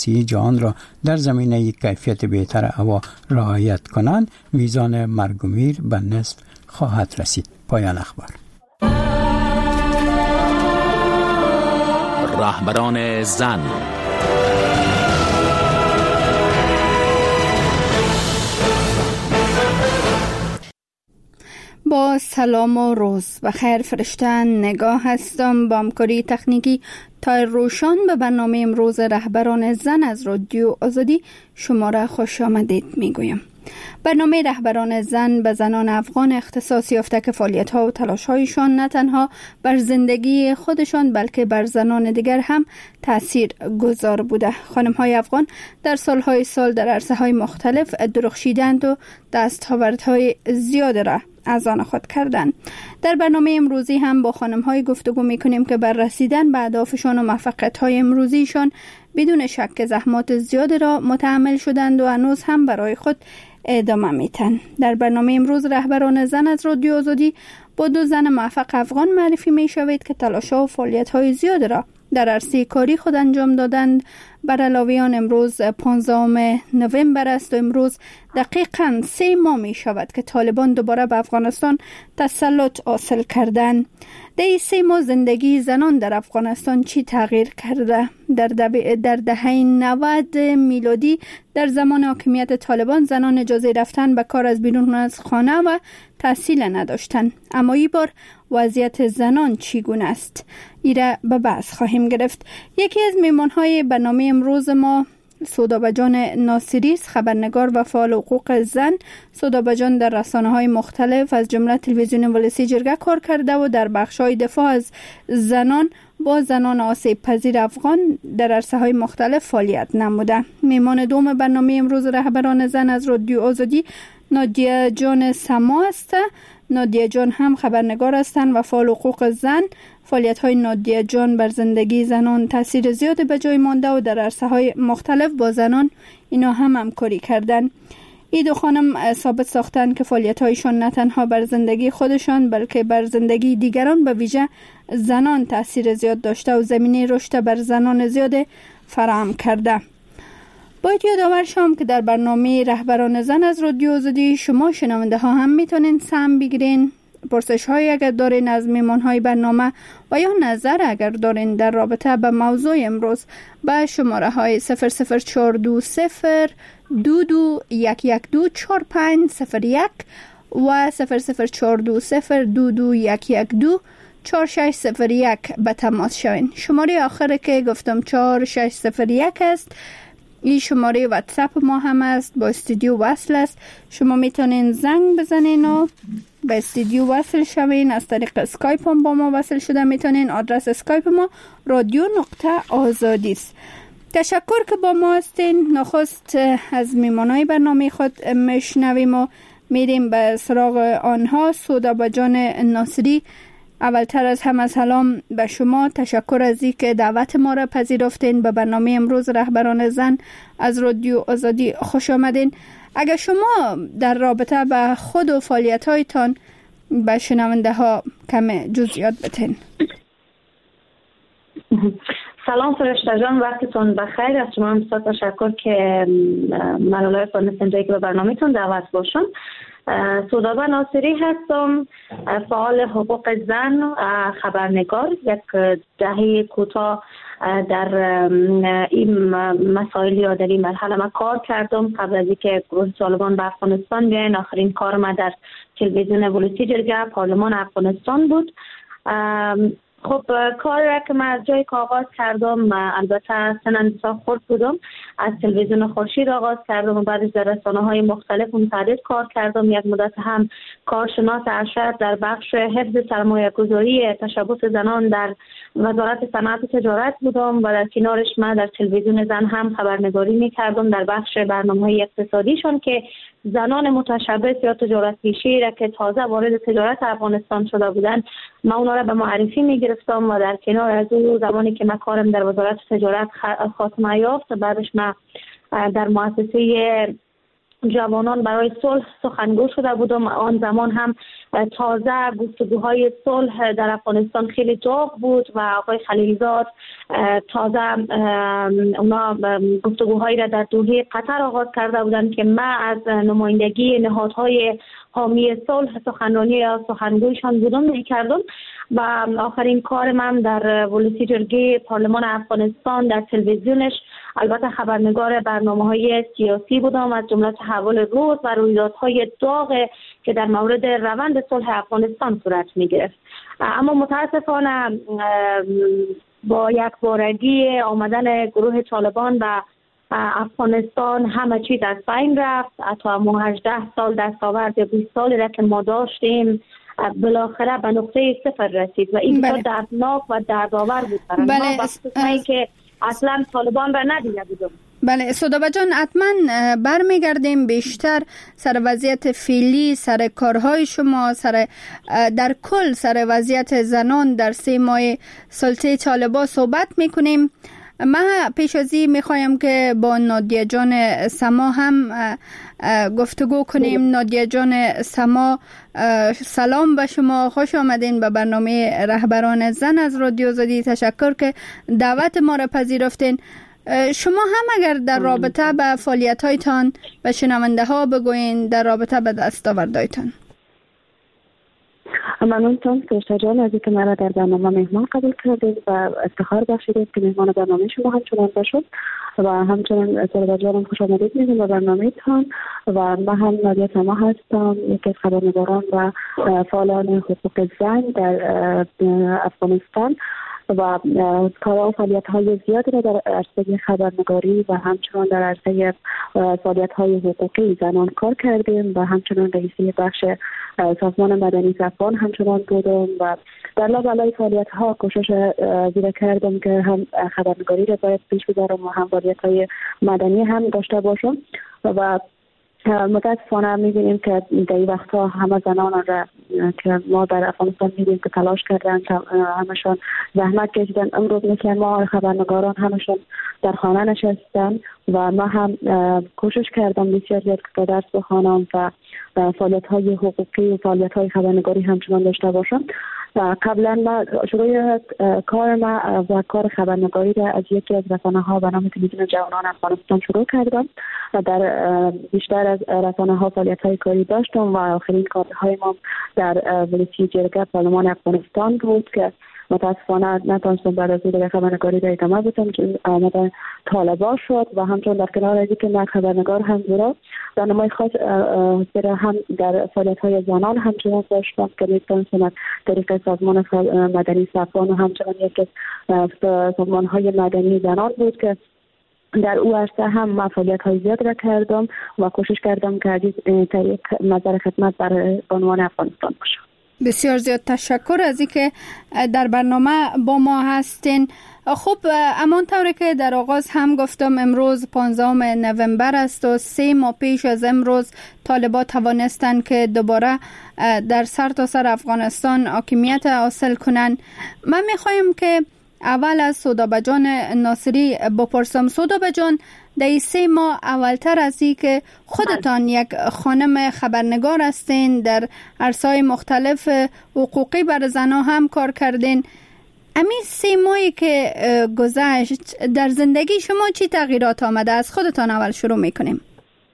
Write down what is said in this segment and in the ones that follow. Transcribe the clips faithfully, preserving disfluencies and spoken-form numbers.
سیاسی جهان را در زمینه کیفیت بهتر هوا رعایت کنند، میزان مرگ و میر به نصف خواهد رسید. پایان اخبار. رهبران زن. با سلام و روز بخیر فرشتن نگاه هستم. با همکاری تکنیکی تایر روشان به برنامه امروز رهبران زن از رادیو آزادی شما را خوش آمدید میگویم. برنامه رهبران زن به زنان افغان اختصاص یافته که فعالیت‌ها و تلاش‌هایشان نه تنها بر زندگی خودشان بلکه بر زنان دیگر هم تأثیر گذار بوده. خانم‌های افغان در سال‌های سال در عرصه‌های مختلف درخشیدند و دستاوردهای زیاد را از آن خود کردند. در برنامه امروزی هم با خانم‌های گفتگو می‌کنیم که بر رسیدن به اهدافشان و موفقیت‌های امروزیشان بدون شک زحمات زیاد را متحمل شدند و هنوز هم برای خود ادامه میتن. در برنامه امروز رهبران زن از رادیو آزادی با دو زن موفق افغان معرفی می شوید که تلاش‌ها و فعالیت‌های زیاد را در عرصه کاری خود انجام دادند. بر علاوه آن امروز پانزدهم نوامبر است و امروز دقیقاً سه ماه می شود که طالبان دوباره به افغانستان تسلط حاصل کردند. در این سه ماه زندگی زنان در افغانستان چی تغییر کرده؟ در, در دهه نود میلادی در زمان حاکمیت طالبان زنان اجازه رفتن به کار از بیرون از خانه و تحصیل نداشتند، اما این بار وضعیت زنان چگونه است؟ ایره به بحث خواهیم گرفت. یکی از میمانهای برنامه امروز ما سودابه جان ناصری است، خبرنگار و فعال حقوق زن. سودابه جان در رسانه‌های مختلف از جمله تلویزیون ولسی جرگه کار کرده و در بخش‌های دفاع از زنان با زنان آسیب پذیر افغان در عرصه‌های مختلف فعالیت نموده. میمان دوم برنامه امروز رهبران زن از رادیو آزادی نادیه جان سما است. نادیه جان هم خبرنگار هستند و فعال حقوق زن. فعالیت‌های نادیه جان بر زندگی زنان تاثیر زیاد به جای مانده و در عرصه‌های مختلف با زنان اینا هم همکاری کردن. این دو خانم ثابت ساختن که فعالیت‌هایشان نه تنها بر زندگی خودشان بلکه بر زندگی دیگران به ویژه زنان تاثیر زیاد داشته و زمینه رشد بر زنان زیاد فراهم کرده. باید یادآور شم که در برنامه رهبران زن از رادیو آزادی شما شنونده ها هم میتونین سهم بگیرین. پرسش های اگر دارین از میمان های برنامه و یا نظر اگر دارین در رابطه به موضوع امروز به شماره های صفر صفر چهار دو صفر دو دو یک یک دو چهار پنج صفر یک و صفر صفر چهار دو صفر دو دو یک یک دو چهار شش صفر یک به تماس شوین. شماره آخر که گفتم چهار شش صفر یک است. این شماره واتساپ ما هم است، با استودیو وصل است. شما میتونین زنگ بزنین و به استودیو وصل شوین. از طریق اسکایپ هم با ما وصل شده میتونین. آدرس اسکایپ ما رادیو نقطه آزادی است. تشکر که با ما هستین. نخست از میمانای برنامه خود میشنویم و میریم به سراغ آنها. سودابه جان ناصری، اولتر از همه سلام به شما. تشکر از این که دعوت ما را پذیرفتین. به برنامه امروز رهبران زن از رادیو آزادی خوش آمدین. اگر شما در رابطه به خود و فعالیت‌هایتان به شنونده ها کم جزئیات بتین. سلام فرشته جان، وقتتون بخیر. از شما بسیار تشکر که من لایق دانستین که به برنامه‌تون دعوت باشم. سودابه ناصری هستم، فعال حقوق زن، خبرنگار. یک دهه کوتاه در این مسائل یا در این مرحله من کار کردم. قبل از اینکه گروه طالبان به افغانستان بیاین آخرین کار من در تلویزیون ولسی جرگه پارلمان افغانستان بود. خب کاری را که من از جایی که آغاز کردم، البته سنن سا خورد بودم، از تلویزیون خورشید آغاز کردم و بعدش در رسانه های مختلف متعدد کار کردم. یک مدت هم کارشناس ارشد در بخش حفظ سرمایه گذاری تشبث زنان در وزارت صنعت و تجارت بودم و در کنارش من در تلویزیون زن هم خبرنگاری می کردم در بخش برنامه های اقتصادیشون که زنان متشبث یا تجارت پیشه را که تازه وارد تجارت افغانستان شده بودن من اونا را به معرفی می گرفتم و در کنار از اون زمانی که من کارم در وزارت تجارت خاتمه یافت، بعدش من در مؤسسه جوانان برای صلح سخنگو شده بودم. آن زمان هم تازه گفتگوهای صلح در افغانستان خیلی داغ بود و آقای خلیلزاد تازه اونا گفتگوهایی را در دوحه قطر آغاز کرده بودند که من از نمایندگی نهادهای حامی صلح سخنرانی یا سخنگویشان بودم می‌کردم و آخرین کار من در ولسی جرگه پارلمان افغانستان در تلویزیونش البته خبرنگار برنامه‌های سیاسی بودم، از جمله تحول روز و رویدادهای داغ که در مورد روند صلح افغانستان صورت می‌گرفت. اما متاسفانه با یک بارگی آمدن گروه طالبان و افغانستان همه چیز از بین رفت. تا ما هجده سال دستاورد بیست سالی را که ما داشتیم بالاخره به نقطه صفر رسید و این بسیار دردناک و دردآور بود برای ما، وقتی که اصلا طالبان را ندیده بودم. بله سودابه جان، حتما برمیگردیم بیشتر سر وضعیت فعلی، سر کارهای شما، سر در کل سر وضعیت زنان در سه ماه سلطه طالبان صحبت میکنیم. من پیش از این میخوایم که با نادیه جان سما هم گفتگو کنیم. نادیه جان سما، سلام به شما، خوش آمدین به برنامه رهبران زن از رادیو آزادی. تشکر که دعوت ما را پذیرفتین. شما هم اگر در رابطه به فعالیت‌هایتان به شنونده ها بگوین، در رابطه به دستاوردهایتان. ممنونتان فرشته جان از اینکه مرا در برنامه مهمان قبول کردید و افتخار بخشیدید که مهمان برنامه شما همچنان باشم و همچنان سودابه جانم خوش آمدید میگم به برنامه تان. و من هم نادیه سما هستم، یکی از خبرنگاران و فعالان حقوق زن در افغانستان و کارها و فعالیت‌های زیادی را در عرصه خبرنگاری و همچنان در عرصه فعالیت‌های حقوقی زنان کار کردیم و همچنان رئیسی بخش سازمان مدنی زفان همچنان بودم و در لابلای فعالیت‌ها کوشش زیرا کردم که هم خبرنگاری را باید پیش ببرم و هم فعالیت‌های مدنی هم داشته باشم و متاسفانه می‌بینیم که در این وقت‌ها همه زنان را که ما در افغانستان می‌بینیم که تلاش کردن، همشون زحمت کشیدن، امروز مثل ما خبرنگاران همشون در خانه نشستن و ما هم کوشش کردم بسیار زیاد که درس بخوانم و فعالیت‌های حقوقی و فعالیت‌های خبرنگاری همچنان داشته باشم. قبلا ما شروع کار ما و کار خبرنگاری را از یکی از رسانه‌ها به نام تلویزیون جوانان افغانستان شروع کردم و در بیشتر از رسانه‌ها فعالیت‌های کاری داشتم و آخرین کارهای ما در ولسی جرگه پارلمان افغانستان بود که متاسفانه نتونستم بعد از این خبرنگاری را ادامه بدم که آمدن طالبان شد و همچنان در کنار از اینکه من خبرنگار هم زیرا برنامه خاص هم در فعالیت‌های زنان همچنان داشتم که میتونستم از طریق سازمان مدنی صفان و همچنان یک از سازمان‌های مدنی زنان بود که در او عرصه هم فعالیت‌های زیاد را کردم و کوشش کردم که از این طریق نظر خدمت برای عنوان افغانستان باشم. بسیار زیاد تشکر از اینکه در برنامه با ما هستین. خب امان طوری که در آغاز هم گفتم امروز پانزدهم نوامبر است و سه ماه پیش از امروز طالبان توانستند که دوباره در سرتاسر افغانستان حاکمیت حاصل کنند. من میخوایم که اول از سودابه جان ناصری بپرسم. سودابه جان، در این سه ماه اولتر از این که خودتان یک خانم خبرنگار هستین، در عرصه‌های مختلف حقوقی بر زنها هم کار کردین، امی سه ماهی که گذشت در زندگی شما چی تغییرات آمده؟ از خودتان اول شروع میکنیم.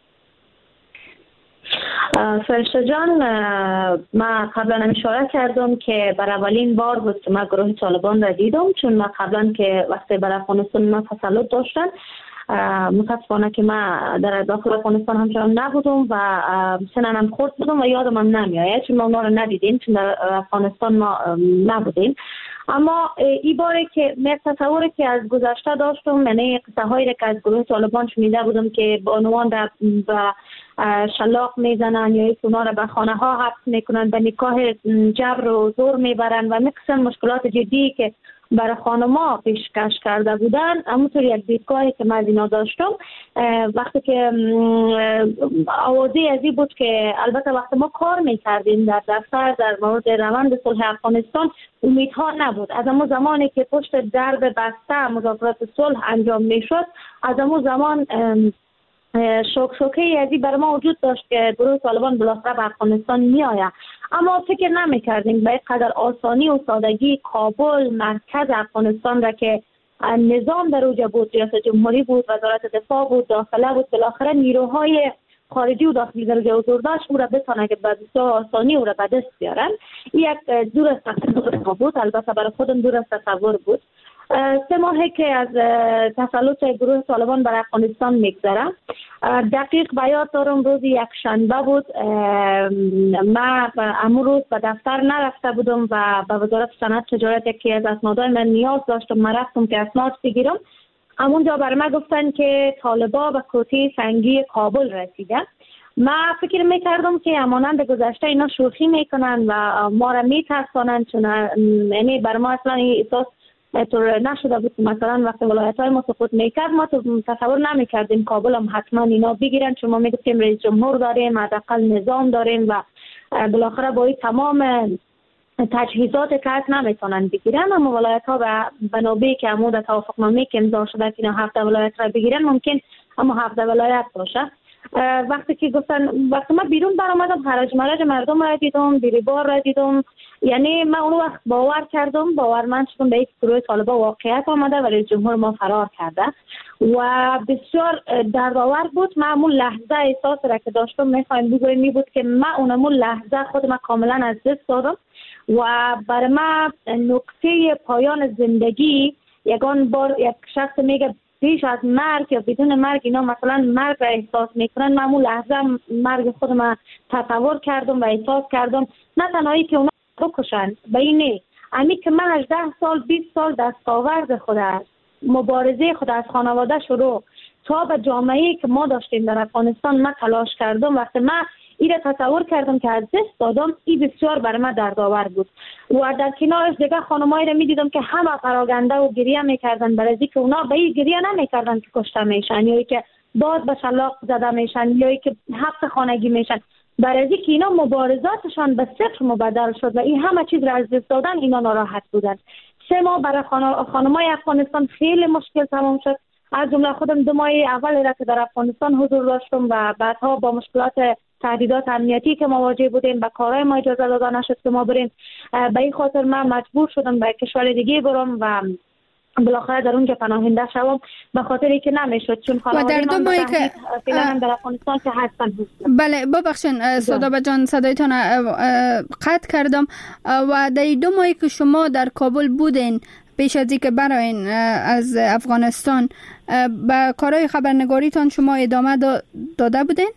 فرشته جان، من قبلا اشاره کردم که بر اولین بار بود که من گروه طالبان را دیدم، چون من قبلا که وقتی بر افغانستان ما تسلط داشتن متاسفانه که من در داخل افغانستان همچنان نبودم و سننم خورد بودم و یادم هم نمیآید چون ما اونا رو ندیدیم، چون در افغانستان ما نبودیم. اما این باره که من تصوری که از گذشته داشتم، یعنی قصه هایی که از گروه طالبان شنیده بودم که بانوان را به شلاق میزنن یا اونا را به خانه ها حبس میکنن، به نکاح جبر و زور میبرن و میقسم مشکلات جدی که برای خانما پیشکش کرده بودن. همونطور یک دیدگاهی که من از اینا داشتم وقتی که آوازی از این بود که البته وقتی ما کار میکردیم در دفتر در مورد روند صلح افغانستان امیدها نبود. از اون زمانی که پشت درب بسته مذاکرات صلح انجام میشد، از اون زمان شوک شوکه ازی برای ما وجود داشت که گروه طالبان بالاخره به افغانستان می آید، اما فکر نمی کردیم به قدر آسانی و سادگی کابل مرکز افغانستان را که نظام در اوجا بود، ریاست جمهوری بود، وزارت دفاع بود، داخله بود، بالاخره نیروهای خارجی و داخلی در اوجا حضور داشت، او را بتانه که به بسیار آسانی او را به دست بیارن. یک دور از تصور بود، البته برای خودم دور از تصور بود. سه ماهی که از تسلط گروه طالبان بر افغانستان میگذره، دقیق بیاد دارم روز یک شنبه بود، من امروز روز به دفتر نرفته بودم و به وزارت صنعت تجارت یکی از اسنادهای من نیاز داشتم، من رفتم که اسناد بگیرم. همونجا برای من گفتن که طالبا به کوته سنگی کابل رسیده. من فکر میکردم که همانند گذشته اینا شوخی میکنن و ما را میترسانن، چون یعنی برای ما اصلا احساس طور نشده بود. مثلا وقتی ولایت های ما سقوط میکرد ما تصور نمیکردیم کابل هم حتما اینا بگیرن، چون ما میگفتیم رئیس جمهور داریم، حداقل نظام داریم و بالاخره با تمام تجهیزات که هست نمیتونن بگیرن. اما ولایت ها به بنابه که عمود توافقنامه که امضا شده که اینا هفت ولایت را بگیرن ممکن اما هفت ولایت باشه. وقتی که گفتن، وقتی من بیرون برآمدم حرج مرج مردم را دیدم، دیریبار را دیدم، یعنی من اون وقت باور کردم، باورمند شدم به یک گروه طالبان واقعیت آمده و رئیس جمهور ما فرار کرده و بسیار دردآور بود. من اون لحظه احساس را که داشتم میخوایم بگویم می بود که من اون لحظه خود من کاملا از دست دادم و برای من نقطه پایان زندگی یگان بار یک شخص میگه پیش از مرگ یا بدون مرگ اینا مثلا مرگ را احساس میکنن، من اون لحظه مرگ خودم تصور کردم و احساس کردم نه تنهایی که اونا بکشن، به اینه امی که من هجده سال بیست سال دستاورد خود است، مبارزه خود از خانواده شروع تا به جامعه‌ای که ما داشتیم در افغانستان من تلاش کردم. وقتی من این را تصور کردم که از دست دادم، این بسیار برای من دردآور بود و در کنارش دیگه خانمایی را میدیدم که همه پراگنده و گریه میکردن برای اینکه اونا به این گریه نمیکردن که کشته میشن یا که باز به شلاق زده میشن یا که حبس خانگی میشن، برای اینکه اینا مبارزاتشان به صفر مبدل شد و این همه چیز را از دست دادن اینا ناراحت بودن. سه ماه برای خانمای افغانستان خیلی مشکل تمام شد، از جمله خودم دو ماه اول را که در افغانستان حضور داشتم و بعدها با مشکلات تهدیدات امنیتی که مواجه بودیم به کارهای ما اجازه داده نشد که ما بریم. به این خاطر من مجبور شدم به کشور دیگه برم و بالاخره در اونجا پناهنده شوم، به خاطری که نمیشد چون خانواده من در, که... در افغانستان که هستن. بله ببخشین صدابه جان صدایتان قطع کردم. و در دو ماهی که شما در کابل بودین پیش از اینکه براین از افغانستان، به کارهای خبرنگاریتان شما ادامه داده بودین؟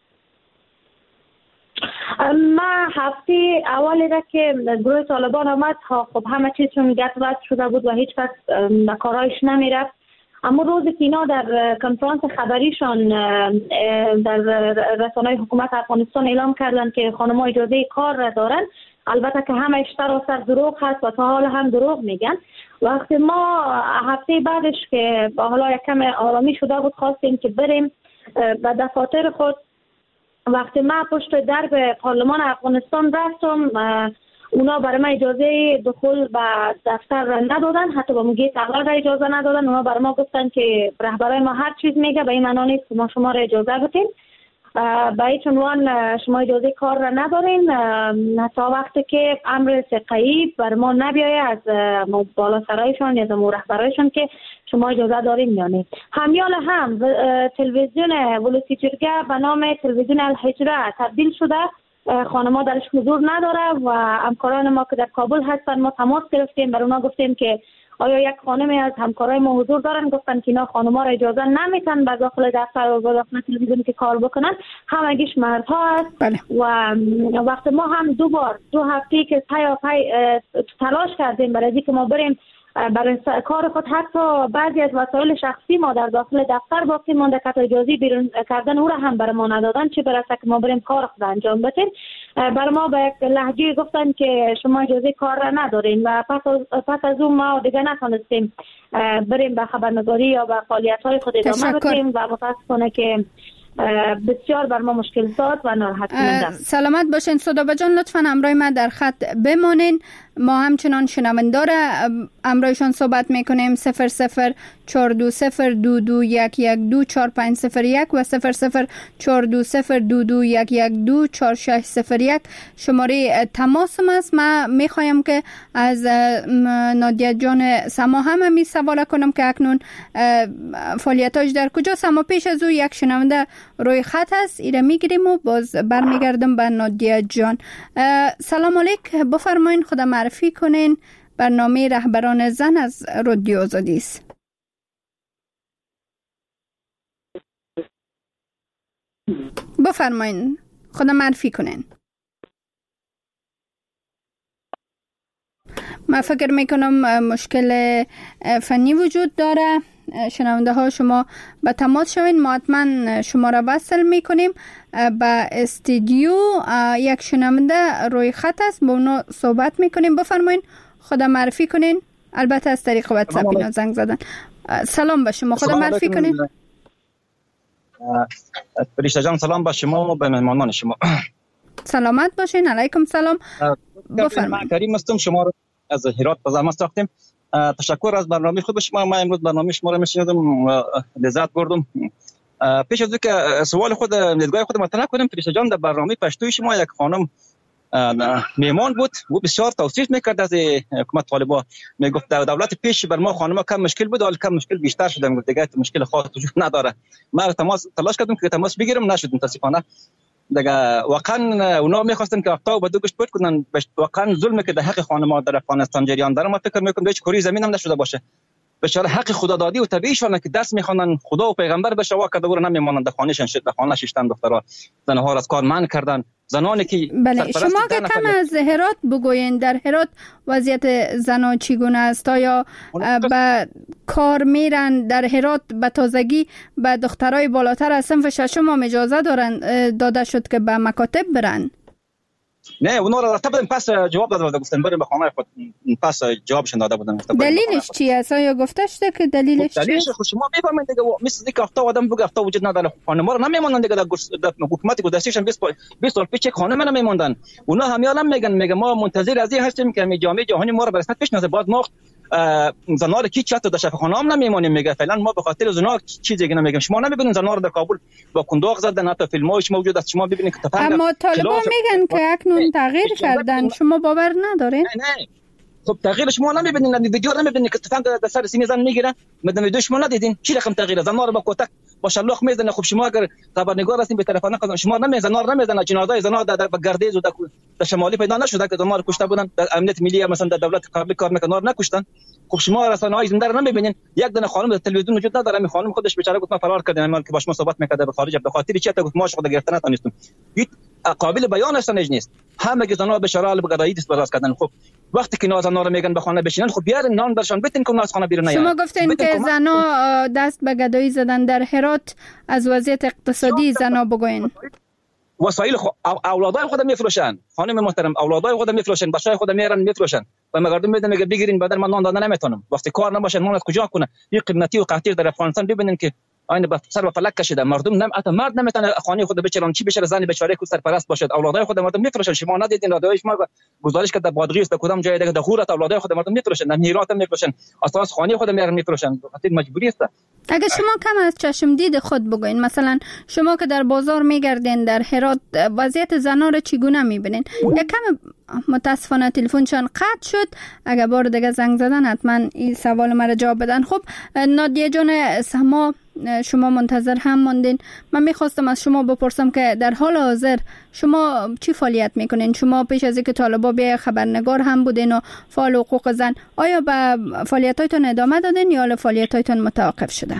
ما هفته اولی را که گروه طالبان آمد خب همه چیزشون گت وقت شده بود و هیچ کس به کارهایش نمیرفت. اما روزی که اینا در کنفرانس خبریشان در رسانه‌های حکومت افغانستان اعلام کردن که خانم‌ها اجازه کار را دارن، البته که همه سراسر دروغ هست و تا حال هم دروغ میگن. وقتی ما هفته بعدش که با حالا یک کم آرامی شده بود خواستیم که بریم به دفاتر خود، وقتی من پشت درب پارلمان افغانستان رفتم اونا برای من اجازه دخول به دفتر را ندادن، حتی با موگی تقرار را اجازه ندادن. اونا برای ما گفتن که رهبرای ما هر چیز میگه به این معنا نیست که ما شما را اجازه بدیم، به هیچ عنوان شما اجازه کار را ندارین تا وقتی که امر ثقه‌ای بر ما نبیایه از بالا سرایشان یا از رهبرایشان که شما اجازه دارین یا نه. همیال هم تلویزیون ولسی جرگه به نام تلویزیون الحجره تبدیل شده، خانم‌ها درش حضور نداره و همکاران ما که در کابل هستن ما تماس گرفتیم، بر اونا گفتیم که آیا یک خانمی از همکارای ما حضور دارن، گفتن که اینا خانم‌ها را اجازه نمیتن به داخل دفتر و داخل تلویزیون که کار بکنن، همگیش مردها است. بله. و وقت ما هم دو بار دو هفته که پیاپی تلاش کردیم برای اینکه ما بریم برای کار خود، حتی بعضی از وسایل شخصی ما در داخل دفتر باقی مونده که اجازه بیرون کردن او را هم برای ما ندادن، چه برسه که ما بریم کار خود انجام بدیم. برای ما به لهجه گفتن که شما اجازه کار را ندارین و پس از, پس از اون ما دیگه نتونستیم بریم به خبرنگاری یا به فعالیت‌های خود ادامه بدیم و متاسفانه که بسیار بر ما مشکل ساز و ناراحت کننده. سلامت باشین صدابه جان، لطفاً همراه من در خط بمانین. ما همچنان شنونده را امرایشان صحبت میکنیم. صفر صفر چهار دو صفر دو دو یک یک دو چهار پنج صفر یک و صفر صفر چهار دو صفر دو دو یک یک دو چهار شش صفر یک شماره تماسم است. من میخوایم که از نادیه جان سما هم می سوال کنم که اکنون فعالیتاش در کجاست، اما پیش از او یک شنونده روی خط است، ایره میگیریم و باز برمیگردم به نادیه جان. سلام علیک، بفرمایین خود معرفی کنین. برنامه رهبران زن از رادیو آزادی است. بفرمایین خود معرفی کنین. من فکر میکنم مشکل فنی وجود داره. شنونده ها شما به تماس شوین، ما حتما شما را وصل میکنیم به استودیو. یک شنونده روی خط است، با اونا صحبت میکنیم. بفرمایین خود معرفی کنین، البته از طریق واتساپ اینا زنگ زدن. سلام به شما، خود معرفی کنین. فرشته جان سلام به شما و به مهمانان شما. سلامت باشین. علیکم سلام. بفرمایید. کریم هستم، شما رو از هرات به زحمت ساختیم. تشکر از برنامه خود شما. من امروز برنامه شما رو میشنیدم، لذت بردم. پیش از اینکه سوال خود دیدگاه خود مطرح کنم، فرشته جان در برنامه پشتوی شما یک خانم میمان بود و بسیار توصیف میکرد از حکومت طالبان. میگفت دولت پیش بر ما خانم کم مشکل بود، حالا کم مشکل بیشتر شده. میگفت دیگه مشکل خاص وجود نداره. ما تماس تلاش کردم که تماس بگیرم، نشد متاسفانه. دیگه واقعا اونا میخواستن که افتاو به دو گشت پشت کنن. واقعا ظلمه که در حق خانم‌ها در افغانستان جریان داره. ما فکر میکنم هیچ کاری زمین هم نشده باشه. بشار حق خدادادی و طبیعیشونه که دست میخوانن خدا و پیغمبر به شوا کرده و نمیمونن در خانهشون شد در خانه ششتن دخترها زنها را از کار منع کردن. زنانی که بله، شما که کم از هرات بگوین، در هرات وضعیت زنها چگونه است؟ آیا به کار میرن در هرات به تازگی به دخترای بالاتر از صنف ششم هم اجازه دارن داده شد که به مکاتب برن؟ نه، اونا را رفته بودن پس جواب داده گفتن بریم به خانه خود، پس جوابشون داده بودن. دلیلش چی است؟ آیا گفته شده که دلیلش چیه؟ دلیلش خود شما میفهمید دیگه. مثل اینکه هفته آدم بگه هفته وجود نداره، خانم‌ها رو نمیمونن دیگه. در حکومت گذشتهشون بیست سال پیش خانم نمیموندن. اونا همیالا میگن میگه ما منتظر از این هستیم که می جامعه جهانی ما رو به رسمیت بشناسه. بعد ما زنا رو کی چت در شفاخانه هم نمیمونیم. میگه فعلا ما به خاطر زنا چیزی دیگه نمیگیم. شما نمیبینید زنا رو در کابل با کنداق زدن، حتی فیلماش موجود است. شما ببینید که تفنگ. اما طالبان میگن که اکنون تغییر کردن، شما باور ندارین؟ نه نه، خب تغییر شما نمیبینید، ویدیو نمیبینید که تفنگ در سر سینه زن میگیرن. مدام ویدیو شما ندیدین چی رقم تغییر زنا رو با کتک با شلاق میزنه. خب شما اگر خبرنگار هستین به تلفن قضا شما نمیزنن، زنا رو نمیزنن. جنازه زنا در گردیز و در شمالی پیدا نشده که زنا رو کشته بودن. در امنیت ملی مثلا در دولت قبلی کار میکنن نکشتن. خب شما رسانه‌های زنده رو نمیبینین. یک دونه خانم در تلویزیون وجود نداره. می خانم خودش بیچاره گفت من فرار کردم، من که باش ما صحبت میکرده به خارج به خاطر چی؟ تا گفت ما خود گرفتن نتونستم. هیچ قابل بیان اصلا نیست. همه زنا به شرال به گرایی دست باز کردن. خب وقتی که نازنا رو میگن به خانه بشینن، خب بیارن نان برشان بتین که از خانه بیرون نیان. شما گفتین که زنا دست به گدایی زدن در هرات. از وضعیت اقتصادی زنا بگوین. وسایل خو... اولادای خود میفروشن. خانم محترم، اولادای خود میفروشن، بچهای خود میارن میفروشن. و مردم میدن میگه بگیرین بدل من نان دادن نمیتونم. وقتی کار نباشه نان از کجا کنه؟ این قیمتی و قحطی در افغانستان ببینین که آینه به سر و فلک کشیده. مردم نم حتی مرد نمیتونه خانه خود بچران چی بشه، زن بیچاره کو سرپرست باشد. اولادای خود مردم میفروشن. شما ندیدین رادیوی شما گزارش کرده بادغیس در کدام جای دیگه در خورت اولادای خود مردم میفروشن، در هرات میفروشن، اساس خانه خود میارن میفروشن. خاطر مجبوری است. اگه شما کم از چشم دید خود بگوین، مثلا شما که در بازار میگردین در هرات وضعیت زنا رو چگونه میبینین؟ یک کم متاسفانه تلفنشان قطع شد. اگه بار دیگه زنگ زدن حتما این سوال مرا جواب بدن. خب نادیه جان سما، شما منتظر هم موندین. من میخواستم از شما بپرسم که در حال حاضر شما چی فعالیت میکنین؟ شما پیش از اینکه طالبا بیا خبرنگار هم بودین و فعال حقوق زن، آیا به فعالیتاتون ادامه دادین یا فعالیتاتون متوقف شده؟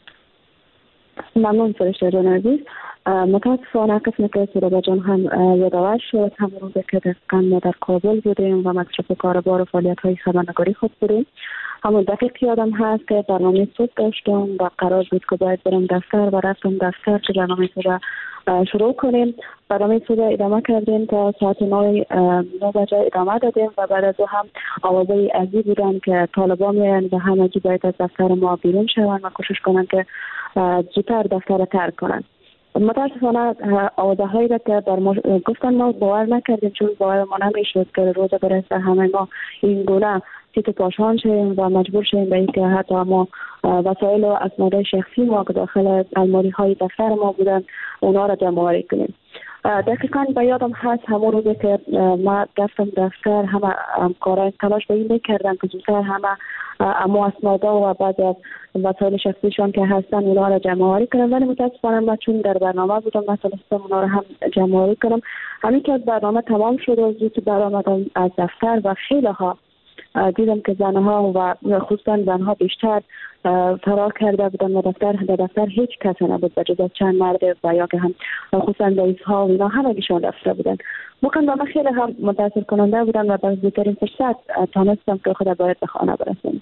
ممنون فرشته جان عزیز. متاسفانه قسم که سرابه جان هم یادآور شد، هم روزی که دقیقا ما در کابل بودیم و مصرف کاربار و فعالیت های خبرنگاری خود بودیم، همون دقیق یادم هست که برنامه صبح داشتم و قرار بود که باید برم دفتر و رفتم دفتر که برنامه صبح شروع کنیم. برنامه صبح ادامه کردیم تا ساعت نو بجه ادامه دادیم و بعد از او هم آوازهای عزیزی بودن که طالبان میان و همه کی باید از دفتر ما بیرون شوند و کوشش کنن که زودتر دفتر ترک کنن. متاسفانه آوازه هایی را که بر ما گفتن ما باور نکردیم، چون باور ما نمیشد که روز برسه همه ما این گونه سیت پاشان شیم و مجبور شیم به اینکه حتی ما وسایل و اسناد شخصی ما که داخل الماری های دفتر ما بودن اونا را جمع آوری کنیم. دقیقاً به یادم هست همون روزی که ما رفتم دفتر، همه همکاران تلاش به این میکردن که زودتر همه اما اسنادا و بعضی از وسایل شخصیشان که هستن اونا را جمع آوری کنم، ولی متاسفانه من چون در برنامه بودم نتونستم اونا را هم جمع آوری کنم. همین که برنامه تمام شد و زود برآمدم از دفتر و خیلی ها دیدم که زنها و خصوصا زنها بیشتر فرار کرده بودن و دفتر در دفتر هیچ کسی نبود بجز از چند مرد و یا که هم خصوصا رئیس‌ها و اینا همگیشون رفته بودن. واقعا من خیلی هم متاثر کننده بودن و با زودترین فرصت تانستم که خود باید به خانه برسیم.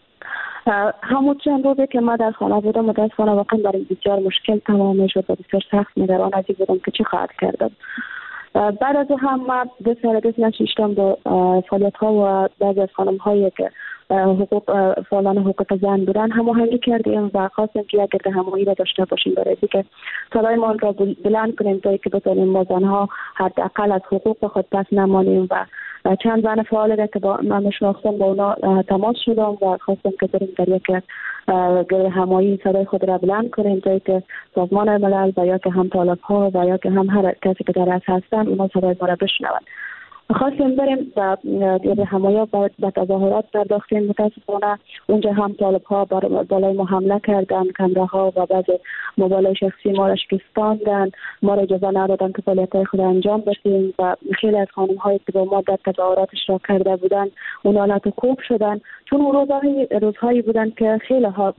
همون چند روزی که ما در خانه بودم متاسفانه واقعا برای بسیار مشکل تمام شد و بسیار سخت نگران از این بودم که چی خواهد کردم. بعد از او هم ما دست سر دست نشیشتم با فعالیت ها و بعضی از خانم هایی که حقوق فعالان حقوق زن بودن هماهنگی کردیم و خواستیم که یک گرد هماهنگی را داشته باشیم برای اینکه صدای ما را بلند کنیم تا اینکه بتونیم ما زنها حداقل از حقوق خود پس نمانیم. و چند زن فعال را که با من میشناختم با اونا تماس شدم و خواستم که بریم در یک گرد هماهنگی صدای خود را بلند کنیم تا اینکه سازمان ملل و یا که هم طالب ها و یا که هم هر کسی که در از هستن اونا صدای ما را بشنوند. خواستیم بریم و گرد هماهنگی به تظاهرات پرداختیم. متاسفانه اونجا هم طالب ها بالای ما حمله کردن، کامره ها و بعض موبایل شخصی ما را شکستاندن، ما را اجازه ندادن که فعالیت‌های خود انجام بدیم و خیلی از خانم هایی که با ما در تظاهرات اشتراک کرده بودن اونا لط و کوب شدن، چون روزهای روزهایی بودن که خیلی ها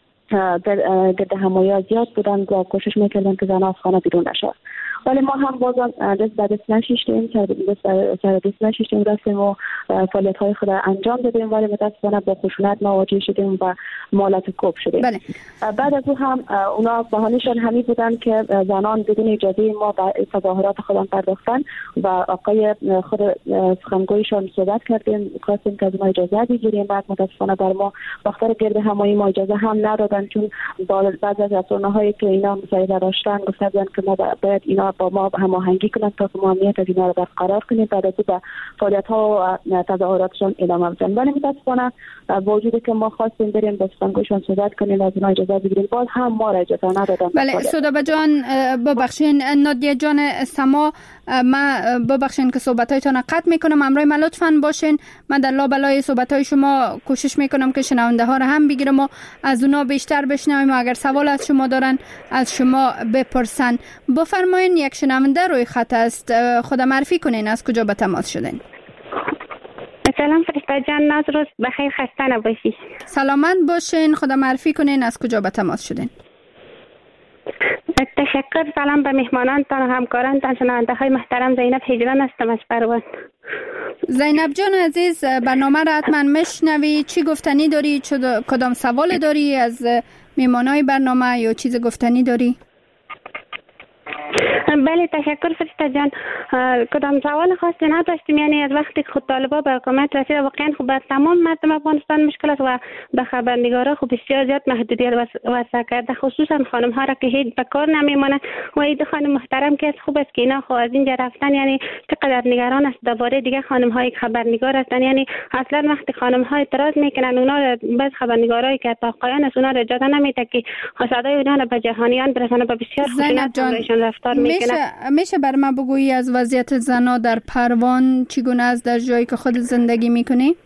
در گرد هماهنگی زیاد بودن و کوشش میکردن که زنها از خانه بیرون نشن. ولی ما هم بازم دست به دست نشیشتیم، سر دست نشیشتیم، رفتیم و فعالیت های خود انجام دادیم، ولی متاسفانه با خشونت مواجه شدیم و مالت کوب شدیم. بله. بعد از او هم اونا بهانه‌شان همین بودن که زنان بدون اجازه ما به تظاهرات خودم پرداختن و آقای خود سخنگویشان صحبت کردیم، خواستیم که از ما اجازه بگیریم. بعد متاسفانه بر ما وقتا گرد هماهنگی ما اجازه هم ندادن، چون بعضی از رسانه‌هایی که اینا مصاحبه داشتن گفتن که ما باید اینا با ما هماهنگی کنند تا که ما امنیت از اینا رو برقرار کنیم، بعد از این فعالیت ها و تظاهراتشون ادامه بدن. ولی متاسفانه با وجودی که ما خواستیم بریم با سخنگویشان صحبت کنیم از اینا اجازه بگیریم، باز هم ما را اجازه ندادن. بله سودابه جان ببخشین، نادیه جان سما، ما ببخشین که صحبتایتان قطع میکنم، همراه ما لطفاً باشین. من در لابلای صحبتای شما کوشش میکنم که شنونده ها را هم بگیرم و از اونا بیشتر بشنویم و اگر سوال از شما دارن از شما بپرسن. بفرمایین، یک شنونده روی خط است، خود معرفی کنین از کجا به تماس شدین. سلام فرشته جان، ناز روز بخیر، خسته نباشی. سلامت باشین، خود معرفی کنین از کجا به تماس شدین. تشکر. سلام به مهمانانتان و همکارانتان، شنونده های محترم. زینب هجران هستم از پروان. زینب جان عزیز، برنامه را حتما میشنوی، چی گفتنی داری؟ کدام سوال داری از مهمانای برنامه یا چیز گفتنی داری؟ بله تشکر فرشته جان. کدام سوال خاصی نداشتیم، یعنی از وقتی خود طالبا به حکومت رسید واقعا خب بر تمام مردم افغانستان مشکل است و به خبرنگارا خب بسیار زیاد محدودیت وضع کرده، خصوصا خانم ها را که هیچ به کار نمیمونه. و این خانم محترم که خوب است که اینا خب از اینجا رفتن، یعنی چقدر نگران است درباره دیگه خانم های خبرنگار هستن. یعنی اصلا وقتی خانم ها اعتراض میکنن اونا بعض خبرنگارایی که تاقیان است اونا را اجازه نمیده که صدای اونا به جهانیان برسونه، به بسیار خشونت رفتار میکنه. میشه میشه بر ما بگویی از وضعیت زنا در پروان چگونه است در جایی که خود زندگی میکنی؟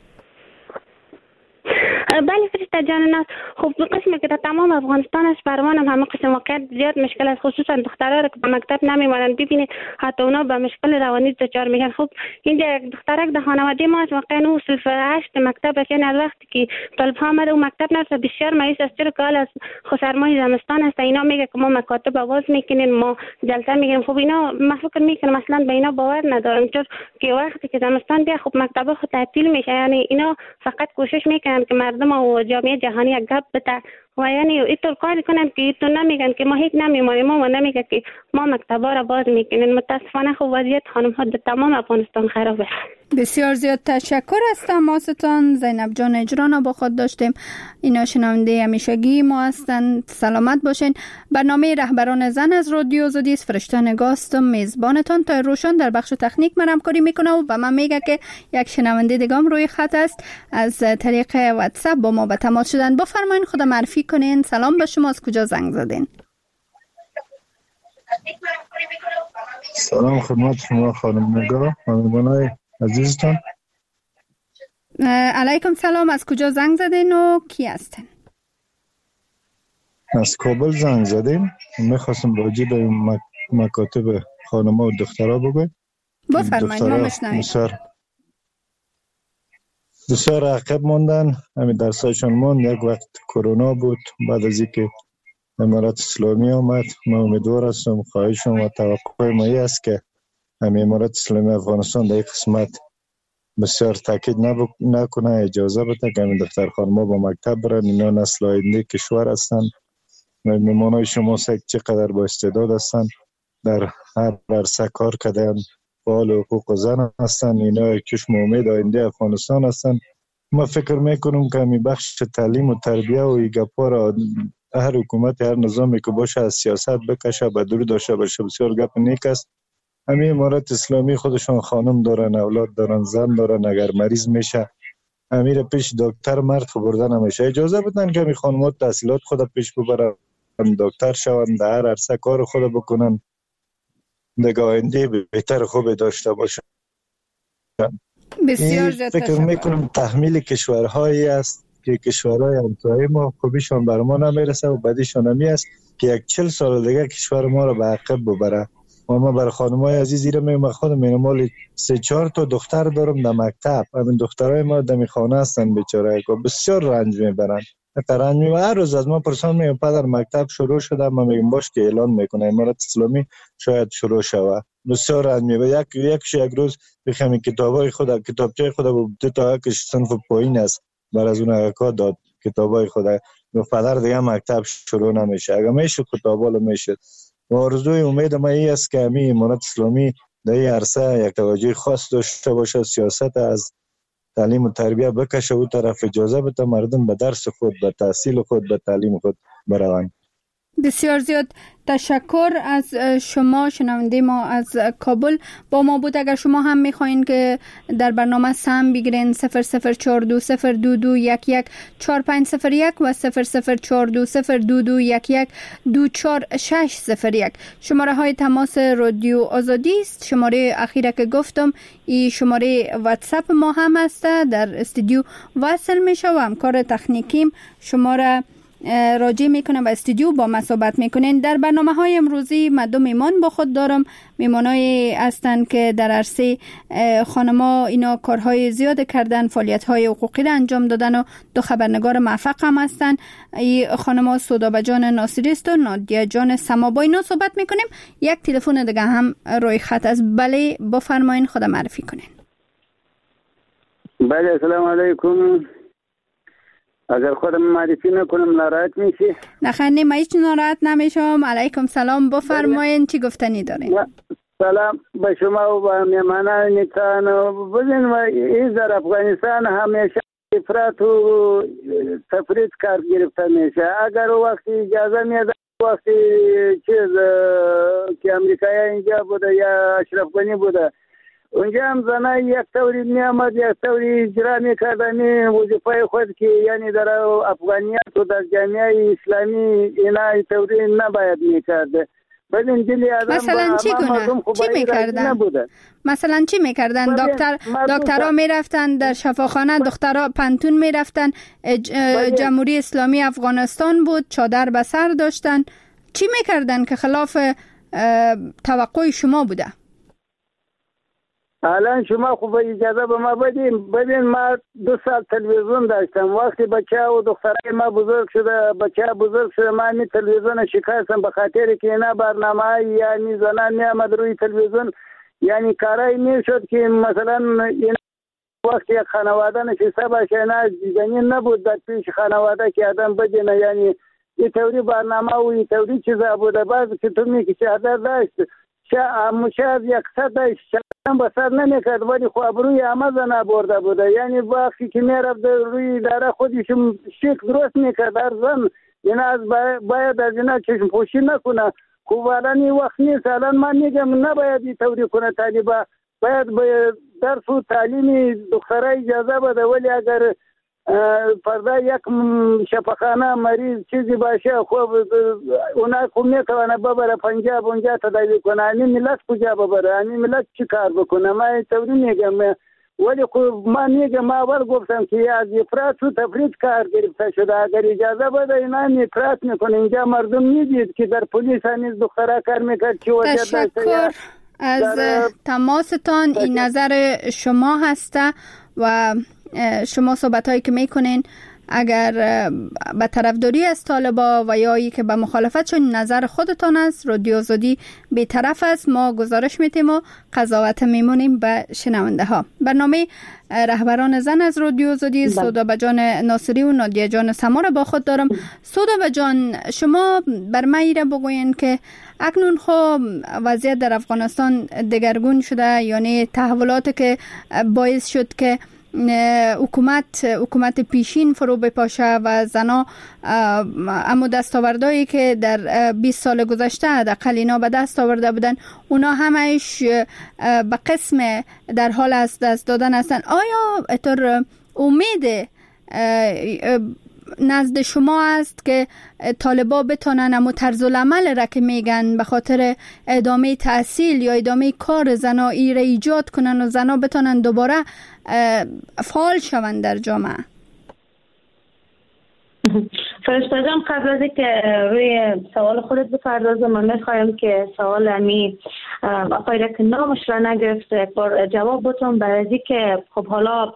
بله فرشته جان، خب قسمی که در تمام افغانستان است، پروان هم همه قسم واقعیت زیاد مشکل است، خصوصا دخترها که به مکتب نمیمونن. ببینید حتی اونا به مشکل روانی دچار میشن. خب اینجا یک دخترک در خانواده ما است، واقعا او صنف هشت مکتب است، یعنی از وقتی که طالب ها آمده او مکتب نرفته بسیار مایوس است، چرا که حال از خسرمای زمستان است. اینا میگه که ما مکاتب آواز میکنیم، ما جلسه میگیریم. خب اینا ما فکر میکنم اصلا به اینا باور ندارم، چون که وقتی که زمستان بیا خب مکتب خود تعطیل میشه. یعنی اینا فقط کوشش میکنن که مردم و جامعه جهانی یک گپ بده و یعنی اینطور کار کنن که اینطور نمیگن که ما هیچ نمیمونیم، ما نمیگه که ما مکتبا را باز میکنیم. متاسفانه خب وضعیت خانم ها در تمام افغانستان خراب است. بسیار زیاد تشکر از تماستان. زینب جان اجرانا با خود داشتیم. اینا شنونده همیشگی ما هستند. سلامت باشین. برنامه رهبران زن از رادیو آزادی است. فرشته نگاستم میزبانتان تا روشن در بخش تکنیک من همکاری میکنه و به من میگه که یک شنونده دیگه روی خط است. از طریق واتساپ با ما به تماس شدن. بفرمایید خود معرفی کنین. سلام به شما، از کجا زنگ زدین؟ سلام خدمت شما خانم نگاه، خانمانای عزیزتان. علیکم سلام، از کجا زنگ زدین و کی هستین؟ از کابل زنگ زدیم. میخواستم راجع به مک... مکاتب خانم‌ها و دخترها بگویم. بفرمایید ما میشنویم. بسیار بسیار عقب موندن. همین درسایشان موند. یک وقت کرونا بود. بعد از اینکه امارات اسلامی آمد، من امیدوار هستم، خواهشم و توقع ما است که همین امارات اسلامی افغانستان در این قسمت بسیار تاکید نکنه، اجازه بده که همین دختر خانم‌ها با مکتب برن. اینا نسل آینده کشور هستن. مهمانای شما سک چقدر با استعداد هستن، در هر عرصه کار کردن، فعال حقوق زن هستن. اینا چشم امید آینده افغانستان هستن. ما فکر میکنم که همین بخش تعلیم و تربیه و ایگاپا را هر حکومت، هر نظامی که باشه از سیاست بکشه، به دور داشته باشه. بسیار گپ نیک است. همین امارات اسلامی خودشان خانم دارن، اولاد دارن، زن دارن. اگر مریض میشه امیر پیش دکتر مرد بردن نمیشه. اجازه بدن که همین خانمات تحصیلات خود پیش ببرن، دکتر شوند، در هر عرصه کار خود بکنن، دیگه آینده بهتر خوب داشته باشن. بسیار فکر میکنم تحمیل کشورهایی است که کشورهای همسایه ما خوبیشان بر ما نمیرسه و بدیشان همی است که یک چل سال دیگه کشور ما رو به عقب ببره. و ما برای خانمای عزیز ایره میگم، خودم مینمال سه چهار تا دختر دارم در مکتب. همین دخترای ما در خانه هستن بیچاره، بسیار رنج میبرن. رنج میبرن. هر روز از ما پرسان میگم پدر مکتب شروع شده، من میگم باش که اعلان میکنه امارات اسلامی شاید شروع شود. بسیار رنج میبرن. یک یکش یک روز بخوام کتابای خود، کتابچه خود دو تا کش صنف پایین است، بر از اون حقا داد کتابای خود. و پدر دیگه مکتب شروع نمیشه. اگه میشه کتابالو میشه. و آرزوی امید ما این است که همین امارات اسلامی در این عرصه یک توجه خاص داشته باشه، سیاست از تعلیم و تربیه بکشه و طرف، اجازه بده مردم به درس خود، به تحصیل خود، به تعلیم خود بروند. بسیار زیاد تشکر از شما. شنونده ما از کابل با ما بود. اگر شما هم میخواین که در برنامه سهم بگیرین، صفر صفر چهار دو صفر دو دو یک یک چهار پنج صفر یک و صفر صفر چهار دو صفر دو دو یک یک دو چهار شش صفر یک شماره های تماس رادیو آزادی است. شماره اخیره که گفتم این شماره واتساپ ما هم است. در استودیو وصل میشه و همکار تکنیکیم شماره راجع میکنم و استودیو با ما صحبت میکنین. در برنامه های امروزی من دو میمان با خود دارم. میمانایی هستند که در عرصه خانما اینا کارهای زیاد کردن، فعالیت های حقوقی را انجام دادن و دو خبرنگار موفق هم هستند. ای خانما سودابه جان ناصری است و نادیه جان سما. با اینا صحبت میکنیم. یک تلفن دیگه هم روی خط است. بله بفرمایین، خود معرفی کنین. بله السلام علیکم. اگر خودم معرفی نکنم ناراحت میشی؟ نخیر ما هیچ ناراحت نمیشم. علیکم سلام، بفرمایین چی گفتنی دارین؟ سلام به شما و به مهمانانتان. ببین ما این در افغانستان همیشه افراط و تفرید کار گرفته میشه. اگر وقتی اجازه میده، وقتی چیز که امریکایی اینجا بوده یا اشرف غنی بوده، اونجا هم زنای یک طوری میامد، یک طوری اجرا میکردن وظیفه خود که یعنی در افغانیت و در جامعه اسلامی اینا طوری نباید میکرده. ببین دلی آدم مثلا چی گونه؟ چی میکردن؟ مثلا چی میکردن؟ دکتر دکترها میرفتن در شفاخانه، دخترها پنتون میرفتن، جمهوری اسلامی افغانستان بود، چادر به سر داشتن. چی میکردن که خلاف توقع شما بوده؟ الان شما خوب اجازه به ما بدین. ببین ما دو سال تلویزیون داشتم. وقتی بچه و دخترای ما بزرگ شده، بچه بزرگ شده، من می تلویزیون شکستم به خاطر که اینا برنامه یعنی زنان می آمد روی تلویزیون، یعنی کارایی می شد که مثلا اینا وقتی یک خانواده نشسته باشه، اینا جنین نبود در پیش خانواده که آدم بدینه، یعنی این طوری برنامه و این طوری چیزا بوده. بعد که تو می که چادر داشت شاید یکصد شهرم به سر نمیکرد، ولی خب روی همه زن برده بوده. یعنی وقتی که میرفت روی اداره خودش شک درست میکرد هر زن، یعنی از باید از اینا چشم پوشی نکنه. خب الان این وقت نیست. الان من میگم نباید این طوری کنه طالبا، باید به درس و تعلیم دخترها اجازه بده، ولی اگر فردا یک شفاخانه مریض چیزی باشه خب اونا خب میتونه ببره پنجاب اونجا تداوی کنه. این ملت کجا ببره؟ این ملت چی کار بکنه؟ من طوری میگم، ولی خب من میگم ما اول گفتم که از افراط و تفرید کار گرفته شده. اگر اجازه بده اینا افراط میکنه. اینجا مردم میدید که در پلیس هنوز دخترها کار میکرد چی وجه داشته. تشکر از تماستان. این نظر شما هسته و شما صحبت هایی که میکنین اگر به طرفداری از طالبا و یا ای که به مخالفتشون نظر خودتان است، رادیو آزادی بی‌طرف است. ما گزارش میتیم و قضاوت میمونیم به شنونده ها. برنامه رهبران زن از رادیو آزادی سودابه جان ناصری و نادیه جان سما با خود دارم. سودابه جان، شما بر من ایره بگوین که اکنون خب وضعیت در افغانستان دگرگون شده، یعنی تحولاتی که باعث شد که حکومت حکومت پیشین فرو بپاشه و زنا اما دستاوردهایی که در بیست سال گذشته حداقل اینا به دست آورده بودن اونا همش به قسم در حال از دست دادن هستن. آیا اتر امید نزد شما است که طالبا بتونن امو طرز العمل را که میگن به خاطر ادامه تحصیل یا ادامه کار زنایی را ایجاد کنن و زنا بتونن دوباره فعال شوند در جامعه؟ فرشته جان، قبل از اینکه روی سوال خودت بپردازم، من میخوایم که سوال امی آقای را که نامش را نگرفت یک بار جواب بتون. برای از اینکه خب حالا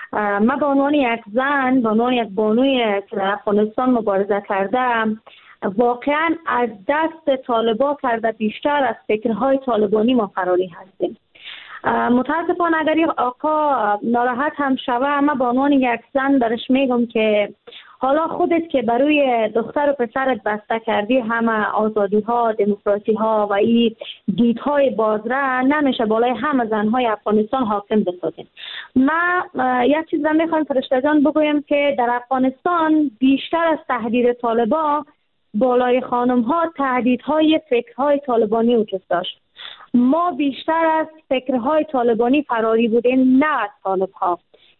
من به عنوان یک زن، به عنوان یک بانوی که در افغانستان مبارزه کردم، واقعا از دست طالبا کرده بیشتر از فکرهای طالبانی ما فراری هستیم. متاسفانه اگر آقا ناراحت هم شوه، من به عنوان یک زن درش میگم که حالا خودت که برای دختر و پسرت بسته کردی همه آزادی ها، دموکراسی ها و این دیدهای بازره، نمیشه بالای همه زنهای افغانستان حاکم بسازیم. من یک چیز را میخوایم فرشته جان بگویم که در افغانستان بیشتر از تهدید طالبا بالای خانم ها تهدیدهای فکرهای طالبانی وجود داشت. ما بیشتر از فکرهای طالبانی فراری بودیم، نه از طالب ها.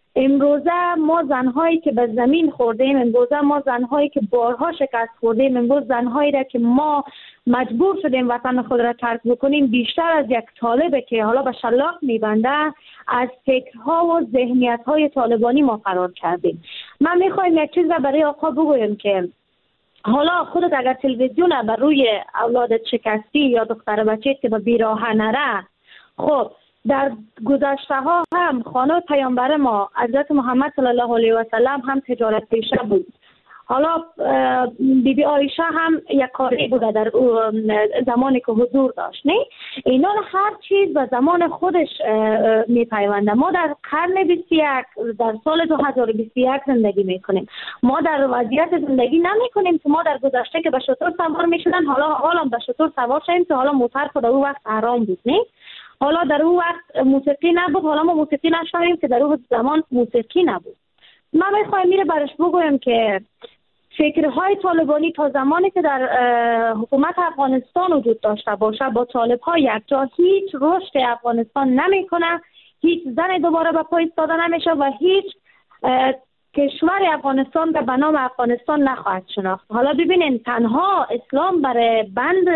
امروزه ما زنهایی که به زمین خوردیم، امروزه ما زنهایی که بارها شکست خوردیم، امروز زنهایی را که ما مجبور شدیم وطن خود را ترک بکنیم، بیشتر از یک طالبه که حالا به شلاق میبنده از فکرها و ذهنیت‌های طالبانی ما فرار کردیم. من میخوایم یک چیز را برای آقا بگویم که حالا خودت اگر تلویزیون بر روی اولادت شکستی یا دختر بچه‌ت که به بیراه نره، خب در گذشته ها هم خانه پیامبر ما حضرت محمد صلی الله علیه و سلم هم تجارت پیشه بود. حالا بی بی عایشه هم یک کاری بوده در زمانی که حضور داشت. نه اینا هر چیز به زمان خودش می پیونده. ما در قرن بیست و یک، در سال دو هزار و بیست و یک زندگی میکنیم. ما در وضعیت زندگی نمی کنیم که ما در گذشته که به شتر سوار می شدن حالا حالا به شتر سوار شدیم که حالا موتر خود اون وقت حرام بود. نه حالا در اون وقت موسیقی نبود، حالا ما موسیقی نشنویم که در اون زمان موسیقی نبود. من میخوایم میره برش بگویم که فکرهای طالبانی تا زمانی که در حکومت افغانستان وجود داشته باشه با طالب ها یکجا هیچ رشد افغانستان نمیکنه، هیچ زن دوباره به پای ایستاده نمیشه و هیچ کشور افغانستان به نام افغانستان نخواهد شناخت. حالا ببینین تنها اسلام برای بند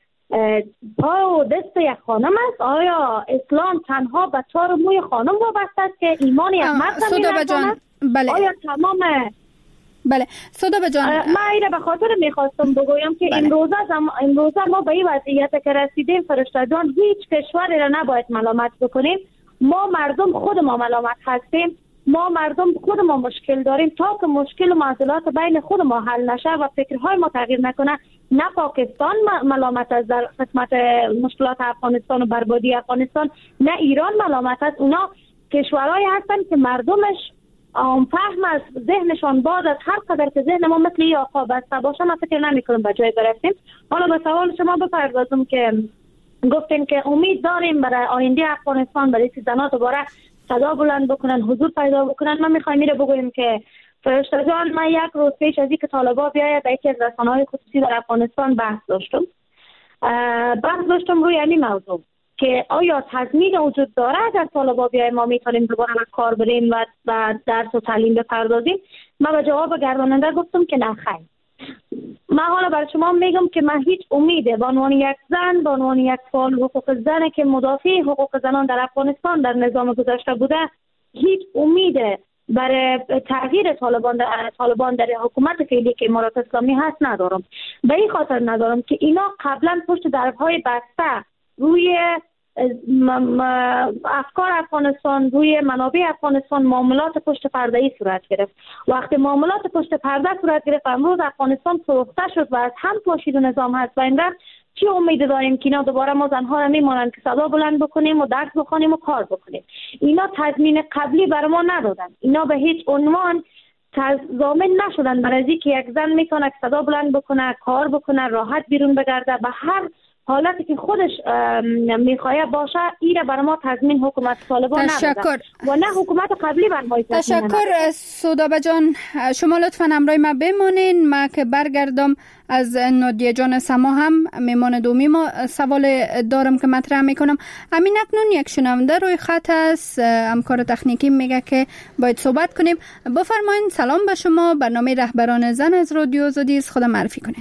پا و دست یک خانم است. آیا اسلام تنها به تار موی خانم وابسته است که ایمان یک مرد نمی‌کند؟ بله. آیا تمام بله سودابه جان، من اینه به خاطر میخواستم بگویم که بله. امروزه زم... امروزه ما به این وضعیت که رسیدیم فرشته جان، هیچ کشوری را نباید ملامت بکنیم. ما مردم خود ما ملامت هستیم. ما مردم خود ما مشکل داریم. تا که مشکل و معضلات بین خود ما حل نشه و فکرهای ما تغییر نکنه، نه پاکستان ملامت است در قسمت مشکلات افغانستان و بربادی افغانستان، نه ایران ملامت است. اونا کشورهایی هستن که مردمش آن فهم از ذهنشان باز از هر قدر که ذهن ما مثل یا آقا بسته باشه، ما فکر نمی کنم به جای برسیم. حالا به سوال شما بپردازم که گفتیم که امید داریم برای آینده افغانستان، برای که زنان دوباره صدا بلند بکنن، حضور پیدا بکنن. ما میخوایم میره بگویم که فرشته جان، من یک روز پیش از اینکه طالبان بیاید در یکی از رسانه‌های خصوصی در افغانستان بحث داشتم بحث داشتم روی این موضوع که آیا تضمین وجود داره اگر طالبان بیاید ما میتونیم دوباره به کار بریم و درس و تعلیم بپردازیم. من به جواب گرداننده گفتم که نه خیر. من حالا برای شما میگم که من هیچ امیده به عنوان یک زن، به عنوان یک فعال حقوق زن که مدافع حقوق زنان در افغانستان در نظام گذشته بوده، هیچ امیده برای تغییر طالبان در طالبان در حکومت فعلی که امارات اسلامی هست ندارم. به این خاطر ندارم که اینا قبلا پشت درهای بسته روی افکار افغانستان، روی منابع افغانستان معاملات پشت پرده‌ای صورت گرفت. وقتی معاملات پشت پرده صورت گرفت، امروز افغانستان فروخته شد و از هم پاشید و نظام هست و این چی امید داریم که اینا دوباره ما زنها را میمانند که صدا بلند بکنیم و درس بخونیم و کار بکنیم؟ اینا تضمین قبلی بر ما ندادن. اینا به هیچ عنوان ضامن نشدن برای اینکه یک زن میتونه صدا بلند بکنه، کار بکنه، راحت بیرون بگرده به هر حالتی که خودش میخواد باشه. ایره برای ما تضمین حکومت طالبان نداده و نه حکومت قبلی بر ما تضمین نداده. تشکر سودابه جان. شما لطفاً همراه ما بمانین، ما که برگردم از نادیه جان سما هم میمان دومی ما سوال دارم که مطرح میکنم. همین اکنون یک شنونده روی خط است، همکار تکنیکی میگه که باید صحبت کنیم. بفرمایید. سلام به شما، برنامه رهبران زن از رادیو آزادی است، خودم معرفی کنین.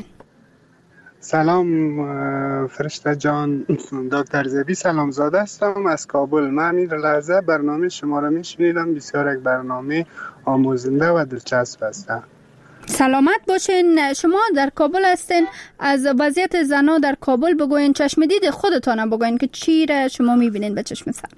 سلام فرشته جان، دکتر زبی سلام زاده هستم از کابل. من امیر لحظه برنامه شما را میشنیدم، بسیار یک برنامه آموزنده و دلچسب است. سلامت باشین. شما در کابل هستین، از وضعیت زنان در کابل بگوین، چشم دید خودتان بگوین که چی را شما میبینین به چشم سر.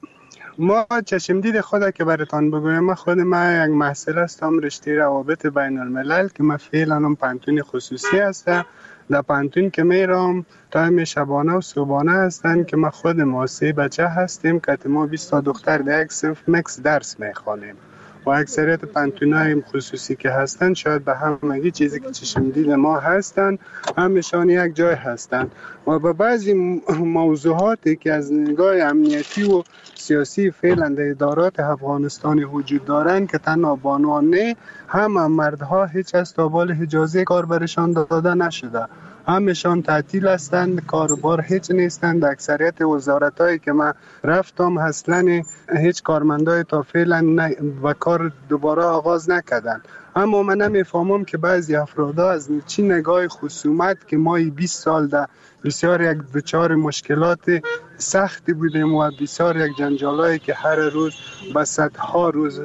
ما چشم دید خود که براتان بگویم، من خود من یک محصل هستم رشته روابط بین الملل که من فعلا هم پانتون خصوصی هستم. در پانتون که میرم تایم شبانه و صبحانه هستن که ما خود ما سه بچه هستیم که ما بیست تا دختر در یک صنف مکس درس میخوانیم و اکثریت پانتونای خصوصی که هستن شاید به همگی چیزی که چشم دید ما هستن همشان یک جای هستن و به بعضی موضوعاتی که از نگاه امنیتی و سیاسی فعلا در ادارات افغانستان وجود دارن که تنها بانوان نه، هم مردها هیچ از تابال اجازه کار برشان داده نشده، همشان تعطیل هستند، کاروبار هیچ نیستند. اکثریت وزارتایی که من رفتم اصلا هیچ کارمندای تا فعلا و کار دوباره آغاز نکردن. اما من نمیفهمم که بعضی افرادا از چی نگاه خصومت که ما بیست سال در بسیار یک دچار مشکلات سختی بودیم و بسیار یک جنجالایی که هر روز به صدها روز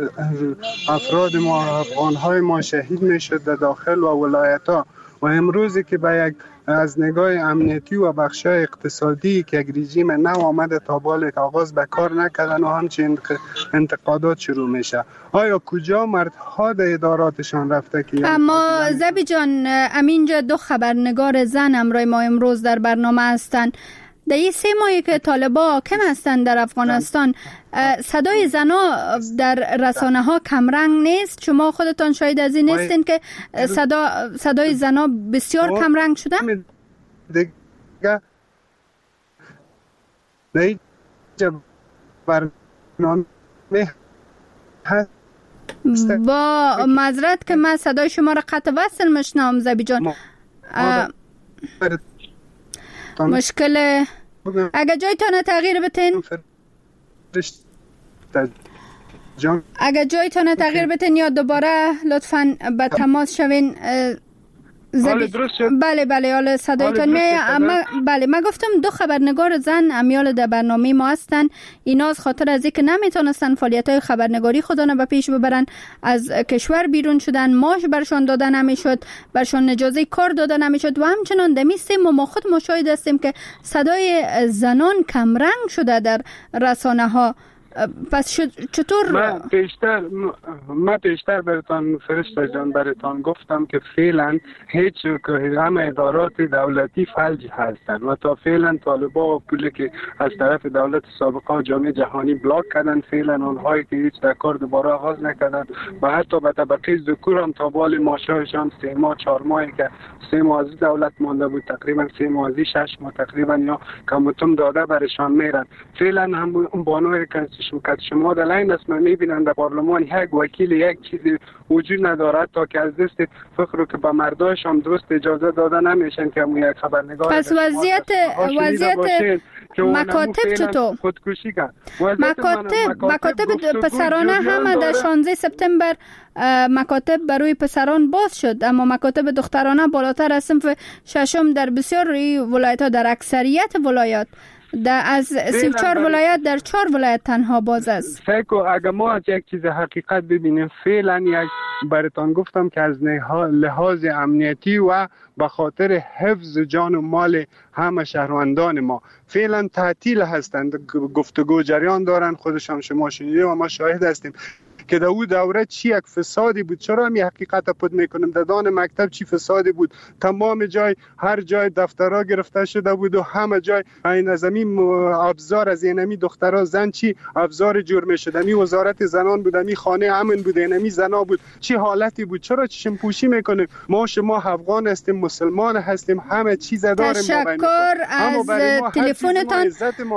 افراد ما افغانهای ما شهید میشد در داخل و ولایت ها و امروزی که به یک از نگاه امنیتی و بخشای اقتصادی که یک رژیم نو آمده تا بال آغاز به کار نکردن و همچنین انتقادات شروع میشه. آیا کجا مردها در اداراتشان رفته که اما زبی جان، امینجا دو خبرنگار زن همراه ما امروز در برنامه هستند. در این سه ماهی که طالبان کم هستند در افغانستان، صدای زنا در رسانه ها کمرنگ نیست؟ شما خودتان شاید از این نیستین که صدا صدای زنا بسیار کمرنگ شده؟ دیگه برنامه با معذرت که من صدای شما را قطع وصل میشنوم زبی جان. مشکل اگه جایتان تغییر بتین اگه جایتان تغییر بتین یا دوباره لطفاً به تماس شوین. زبی... بله بله حالا صدایتان می اما بله من گفتم دو خبرنگار زن امیال در برنامه ما هستن. اینا از خاطر از اینکه نمیتونستن فعالیت‌های خبرنگاری خودشون به پیش ببرن از کشور بیرون شدن، معاش برشون داده نمیشد، برشون اجازه کار داده نمیشد و همچنان دمیستیم و ما خود مشاهده هستیم که صدای زنان کمرنگ شده در رسانه ها. پس چطور من پیشتر من پیشتر براتان فرشته جان براتان گفتم که فعلا هیچ همه ادارات دولتی فلج هستند و تا فعلا طالبا و پولی که از طرف دولت سابقه و جامعه جهانی بلاک کردن، فعلا اونهایی که هیچ در کار دوباره آغاز نکردن و حتی به طبقه ذکور هم تا بال ماشایشان سه ماه چهار ماهی که سه ماه از دولت مانده بود، تقریبا سه ماه از شش ماه تقریبا یا کمتون داده برشان میرن. فعلا هم اون بانوی که شما در لین است میبینن در پارلمان یک وکیل یک چیزی وجود ندارد تا که از دست فخر که به مرداش هم درست اجازه داده نمیشن که همون یک خبرنگار. پس وضعیت وضعیت مکاتب چطور؟ خودکشی کرد. مکاتب مکاتب پسرانه هم در شانزده سپتامبر مکاتب برای پسران باز شد، اما مکاتب دخترانه بالاتر از صنف ششم در بسیار ولایت ها، در اکثریت ولایات در از سی و چهار ولایت در چهار ولایت تنها باز است. فکر اگه ما از یک چیز حقیقت ببینیم، فعلا یک براتان گفتم که از لحاظ امنیتی و به خاطر حفظ جان و مال همه شهروندان ما فعلا تعطیل هستند، گفتگو جریان دارن، خودشان شما شنیده و ما شاهد هستیم که در اون دوره چی یک فسادی بود. چرا می حقیقت پد میکنیم؟ در دان مکتب چی فسادی بود؟ تمام جای، هر جای دفترها گرفته شده بود و همه جای این از این ابزار از اینمی دخترها زن چی ابزار جور میشد. می وزارت زنان بود، می خانه امن بود، اینمی زنا بود. چی حالتی بود؟ چرا چشم پوشی میکنیم؟ ما شما افغان هستیم، مسلمان هستیم، همه چیز داریم. تشکر از تلفنتان.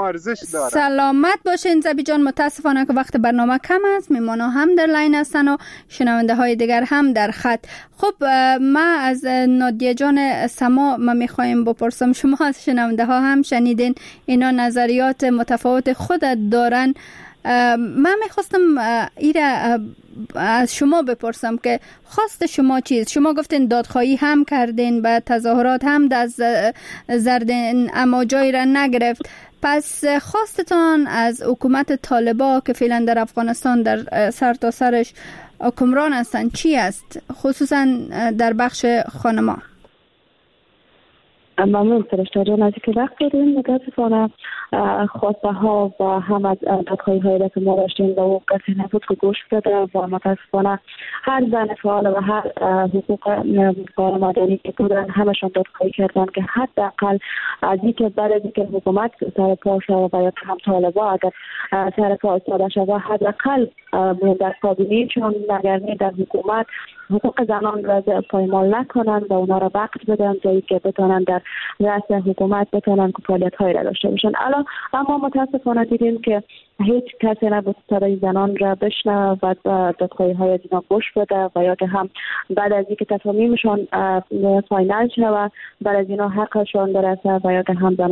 سلامت باشین زبی جان. متاسفانه که وقت برنامه کم است، میمانا هم در لاین هستن و شنونده های دیگر هم در خط. خب ما از نادیه جان سما ما میخوایم بپرسم، شما از شنونده ها هم شنیدین اینا نظریات متفاوت خود دارن. من میخواستم ایره از شما بپرسم که خواست شما چیست؟ شما گفتین دادخواهی هم کردین و تظاهرات هم از زردین اما جایی را نگرفت. پس خواستتان از حکومت طالبا که فعلا در افغانستان در سر تا سرش حکمران هستند چی است؟ خصوصا در بخش خانما. ممنون فرشته جان از اینکه وقت دادین. متاسفانه خواسته ها و هم از دادخواهی هایی که ما داشتیم و او کسی نبود که گوش بده و متاسفانه هر زن فعال و هر حقوق فعال مدنی که بودن همشان دادخواهی کردن که حداقل از اینکه بعد از اینکه حکومت سر پا شد و یا هم طالبا اگر سر پا ایستاده شد حداقل در کابینه چون نگرانی در حکومت حقوق زنان را پایمال نکنند و اونا را وقت بدن جایی که بتونن در رأس حکومت بتونن که فعالیت هایی را داشته باشن. الان اما متاسفانه دیدیم که هیچ کسی نبود صدای زنان را بشنوه و دادخواهی های از اینا گوش بده و یا که هم بعد از اینکه تصمیمشان فاینال شود بعد از اینا حقشان برسه و یا که هم